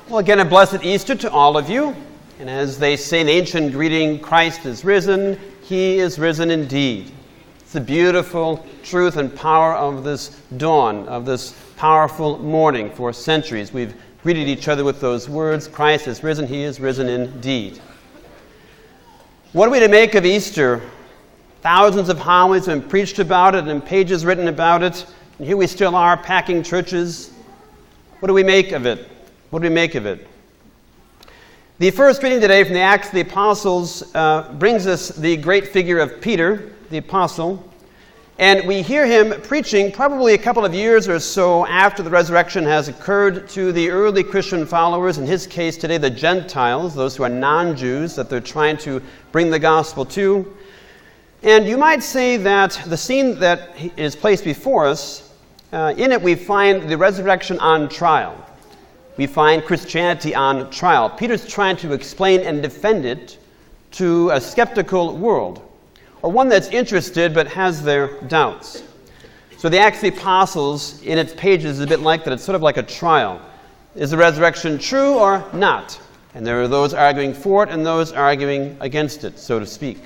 Well, again, a blessed Easter to all of you. And as they say in the ancient greeting, Christ is risen, he is risen indeed. It's the beautiful truth and power of this dawn, of this powerful morning. For centuries, we've greeted each other with those words, Christ is risen, he is risen indeed. What are we to make of Easter? Thousands of homilies have been preached about it and pages written about it. And here we still are packing churches. What do we make of it? What do we make of it? The first reading today from the Acts of the Apostles brings us the great figure of Peter, the apostle. And we hear him preaching probably a couple of years or so after the resurrection has occurred to the early Christian followers, in his case today the Gentiles, those who are non-Jews that they're trying to bring the gospel to. And you might say that the scene that is placed before us, in it we find the resurrection on trial. We find Christianity on trial. Peter's trying to explain and defend it to a skeptical world, or one that's interested but has their doubts. So the Acts of the Apostles, in its pages, is a bit like that. It's sort of like a trial. Is the resurrection true or not? And there are those arguing for it and those arguing against it, so to speak.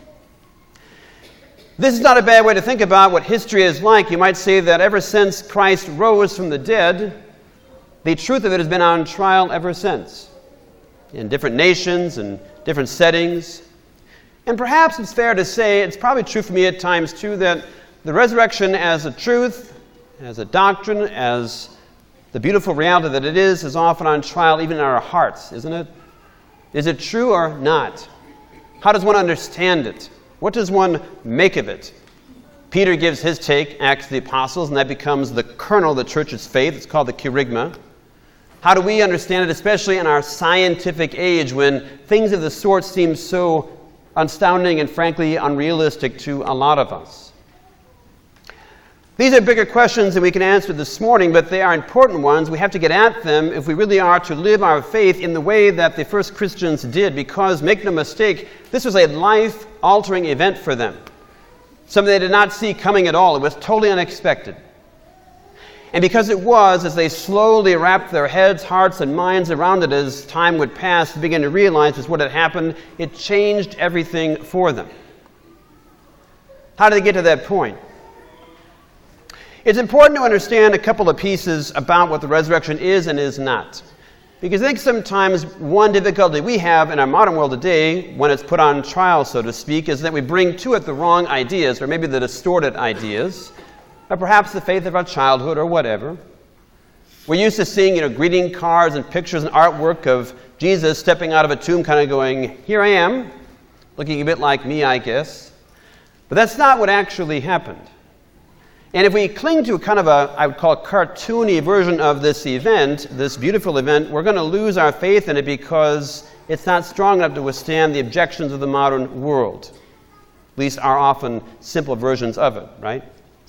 This is not a bad way to think about what history is like. You might say that ever since Christ rose from the dead, the truth of it has been on trial ever since, in different nations and different settings. And perhaps it's fair to say, it's probably true for me at times too, that the resurrection as a truth, as a doctrine, as the beautiful reality that it is often on trial even in our hearts, isn't it? Is it true or not? How does one understand it? What does one make of it? Peter gives his take, Acts of the Apostles, and that becomes the kernel of the church's faith. It's called the kerygma. How do we understand it, especially in our scientific age when things of the sort seem so astounding and frankly unrealistic to a lot of us? These are bigger questions than we can answer this morning, but they are important ones. We have to get at them if we really are to live our faith in the way that the first Christians did, because, make no mistake, this was a life-altering event for them. Something they did not see coming at all. It was totally unexpected. And because it was, as they slowly wrapped their heads, hearts, and minds around it as time would pass, they began to realize just what had happened. It changed everything for them. How did they get to that point? It's important to understand a couple of pieces about what the resurrection is and is not. Because I think sometimes one difficulty we have in our modern world today, when it's put on trial, so to speak, is that we bring to it the wrong ideas, or maybe the distorted ideas, or perhaps the faith of our childhood or whatever. We're used to seeing, greeting cards and pictures and artwork of Jesus stepping out of a tomb kind of going, here I am, looking a bit like me, I guess. But that's not what actually happened. And if we cling to kind of I would call a cartoony version of this event, this beautiful event, we're going to lose our faith in it because it's not strong enough to withstand the objections of the modern world. At least our often simple versions of it, right?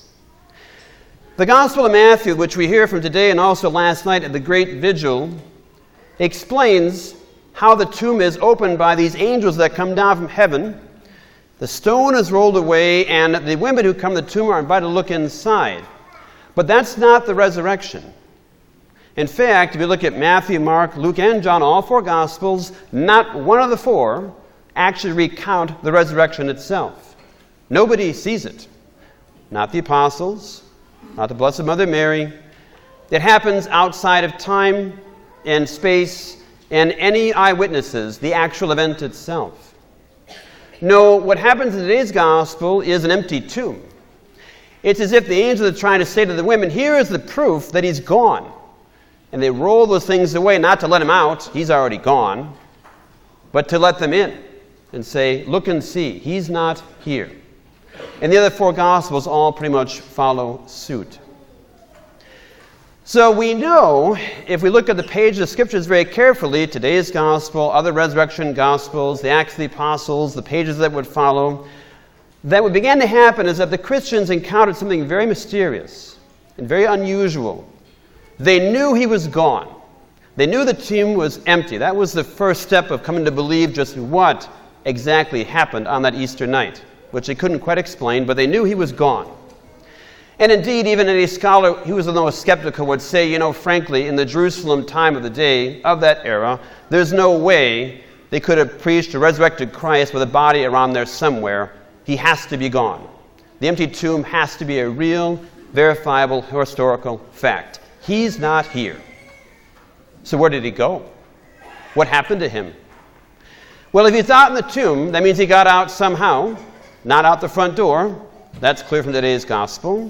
The Gospel of Matthew, which we hear from today and also last night at the great vigil, explains how the tomb is opened by these angels that come down from heaven. The stone is rolled away, and the women who come to the tomb are invited to look inside. But that's not the resurrection. In fact, if you look at Matthew, Mark, Luke, and John, all four Gospels, not one of the four actually recount the resurrection itself. Nobody sees it. Not the apostles, not the Blessed Mother Mary. It happens outside of time and space and any eyewitnesses, the actual event itself. No, what happens in today's gospel is an empty tomb. It's as if the angels are trying to say to the women, here is the proof that he's gone. And they roll those things away, not to let him out, he's already gone, but to let them in and say, look and see, he's not here. And the other four Gospels all pretty much follow suit. So we know, if we look at the pages of Scriptures very carefully, today's Gospel, other resurrection Gospels, the Acts of the Apostles, the pages that would follow, that what began to happen is that the Christians encountered something very mysterious and very unusual. They knew he was gone. They knew the tomb was empty. That was the first step of coming to believe just what exactly happened on that Easter night, which they couldn't quite explain, but they knew he was gone. And indeed, even any scholar who was the most skeptical would say, frankly, in the Jerusalem time of the day, of that era, there's no way they could have preached a resurrected Christ with a body around there somewhere. He has to be gone. The empty tomb has to be a real, verifiable, historical fact. He's not here. So where did he go? What happened to him? Well, if he's out in the tomb, that means he got out somehow, not out the front door. That's clear from today's gospel.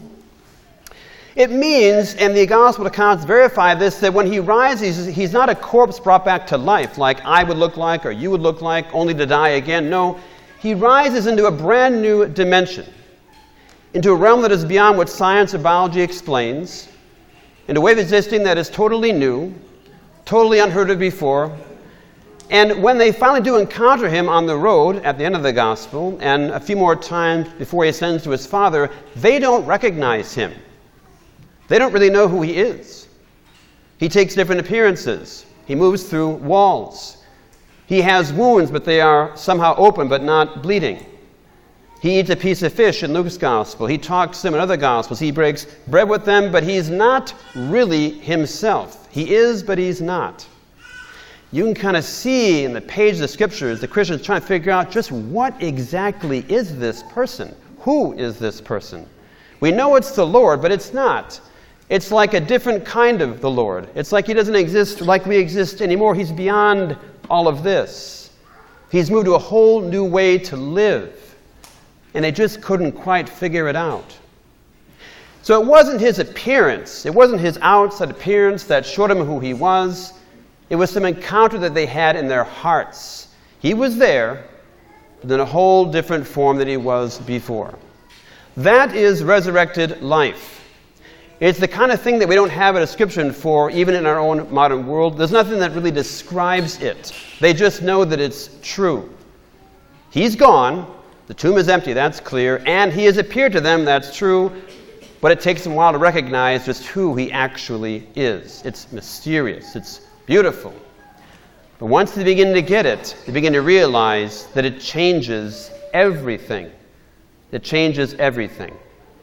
It means, and the gospel accounts verify this, that when he rises, he's not a corpse brought back to life like I would look like or you would look like, only to die again. No, he rises into a brand new dimension, into a realm that is beyond what science or biology explains, into a way of existing that is totally new, totally unheard of before. And when they finally do encounter him on the road at the end of the gospel, and a few more times before he ascends to his Father, they don't recognize him. They don't really know who he is. He takes different appearances. He moves through walls. He has wounds, but they are somehow open but not bleeding. He eats a piece of fish in Luke's gospel. He talks to them in other gospels. He breaks bread with them, but he's not really himself. He is, but he's not. You can kind of see in the pages of the Scriptures the Christians trying to figure out just what exactly is this person? Who is this person? We know it's the Lord, but it's not. It's like a different kind of the Lord. It's like he doesn't exist like we exist anymore. He's beyond all of this. He's moved to a whole new way to live. And they just couldn't quite figure it out. So it wasn't his appearance. It wasn't his outside appearance that showed him who he was. It was some encounter that they had in their hearts. He was there, but in a whole different form than he was before. That is resurrected life. It's the kind of thing that we don't have a description for, even in our own modern world. There's nothing that really describes it. They just know that it's true. He's gone. The tomb is empty, that's clear. And he has appeared to them, that's true. But it takes them a while to recognize just who he actually is. It's mysterious. It's beautiful. But once they begin to get it, they begin to realize that it changes everything. It changes everything.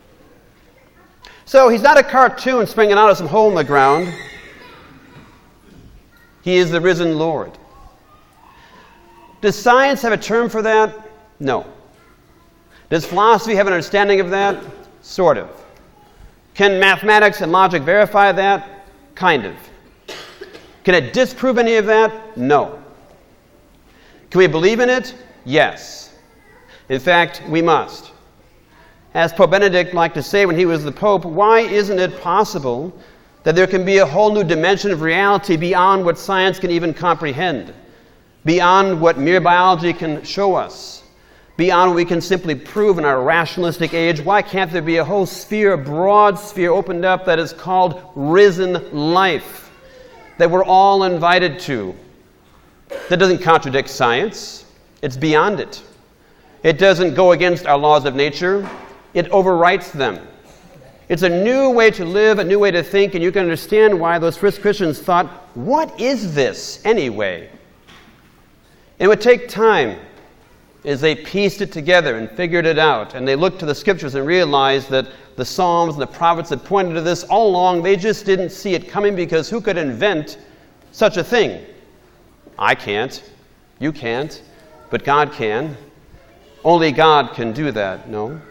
So he's not a cartoon springing out of some hole in the ground. He is the risen Lord. Does science have a term for that? No. Does philosophy have an understanding of that? Sort of. Can mathematics and logic verify that? Kind of. Can it disprove any of that? No. Can we believe in it? Yes. In fact, we must. As Pope Benedict liked to say when he was the Pope, why isn't it possible that there can be a whole new dimension of reality beyond what science can even comprehend, beyond what mere biology can show us, beyond what we can simply prove in our rationalistic age? Why can't there be a whole sphere, a broad sphere opened up that is called risen life, that we're all invited to? That doesn't contradict science. It's beyond it. It doesn't go against our laws of nature. It overwrites them. It's a new way to live, a new way to think, and you can understand why those first Christians thought, what is this anyway? It would take time as they pieced it together and figured it out, and they looked to the Scriptures and realized that the Psalms and the prophets had pointed to this all along. They just didn't see it coming, because who could invent such a thing? I can't. You can't. But God can. Only God can do that, no?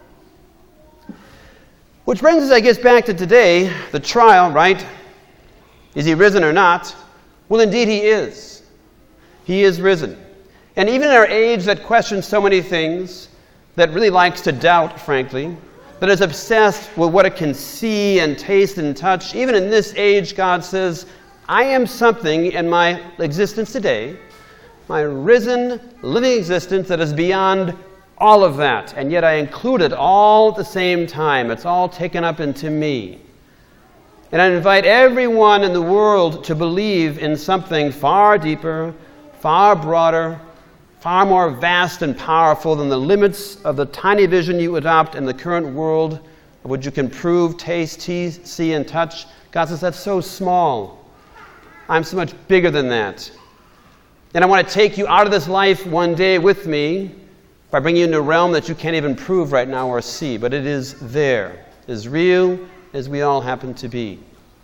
Which brings us, I guess, back to today, the trial, right? Is he risen or not? Well, indeed he is. He is risen. And even in our age that questions so many things, that really likes to doubt, frankly, that is obsessed with what it can see and taste and touch, even in this age, God says, I am something in my existence today, my risen, living existence that is beyond all of that, and yet I include it all at the same time. It's all taken up into me. And I invite everyone in the world to believe in something far deeper, far broader, far more vast and powerful than the limits of the tiny vision you adopt in the current world, of which you can prove, taste, see, and touch. God says, that's so small. I'm so much bigger than that. And I want to take you out of this life one day with me by bringing you into a realm that you can't even prove right now or see, but it is there. as real as we all happen to be.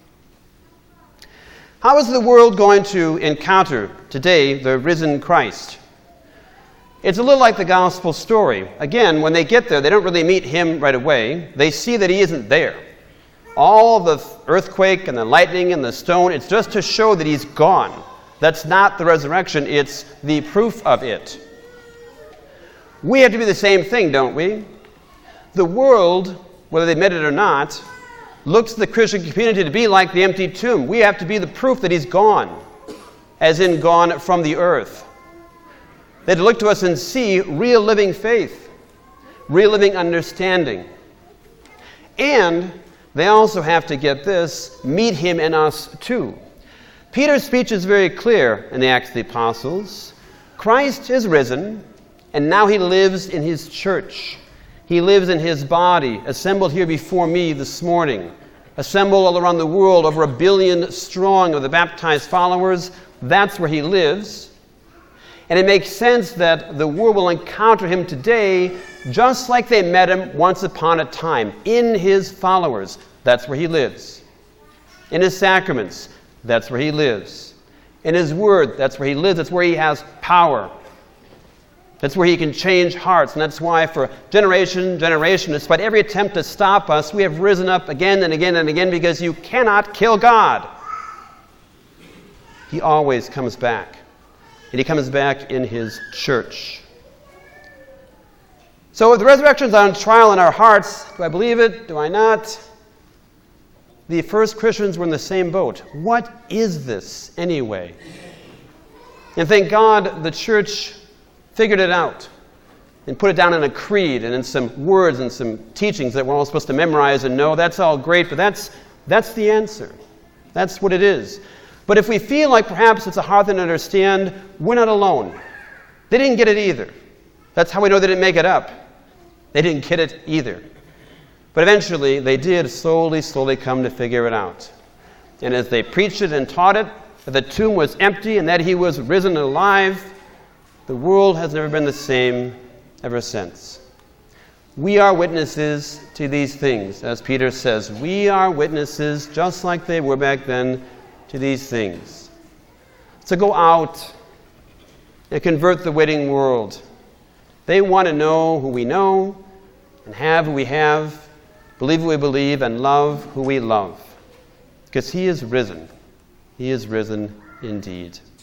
How is the world going to encounter today the risen Christ? It's a little like the gospel story. Again, when they get there, they don't really meet him right away. They see that he isn't there. All the earthquake and the lightning and the stone, it's just to show that he's gone. That's not the resurrection, it's the proof of it. We have to do the same thing, don't we? The world, whether they admit it or not, looks to the Christian community to be like the empty tomb. We have to be the proof that he's gone, as in gone from the earth. They have to look to us and see real living faith, real living understanding. And they also have to get this, meet him in us too. Peter's speech is very clear in the Acts of the Apostles. Christ is risen, and now he lives in his church. He lives in his body, assembled here before me this morning, assembled all around the world, over 1 billion strong of the baptized followers. That's where he lives. And it makes sense that the world will encounter him today just like they met him once upon a time, in his followers. That's where he lives. In his sacraments, that's where he lives. In his word, that's where he lives. That's where he has power. That's where he can change hearts. And that's why for generation, despite every attempt to stop us, we have risen up again and again and again, because you cannot kill God. He always comes back. And he comes back in his church. So if the resurrection is on trial in our hearts, do I believe it? Do I not? The first Christians were in the same boat. What is this anyway? And thank God the church figured it out and put it down in a creed and in some words and some teachings that we're all supposed to memorize and know. That's all great, but that's the answer. That's what it is. But if we feel like perhaps it's a hard thing to understand, we're not alone. They didn't get it either. That's how we know they didn't make it up. They didn't get it either. But eventually they did slowly come to figure it out. And as they preached it and taught it, that the tomb was empty and that he was risen and alive, the world has never been the same ever since. We are witnesses to these things, as Peter says. We are witnesses, just like they were back then, to these things. So go out and convert the waiting world. They want to know who we know and have who we have, believe who we believe, and love who we love. Because he is risen. He is risen indeed.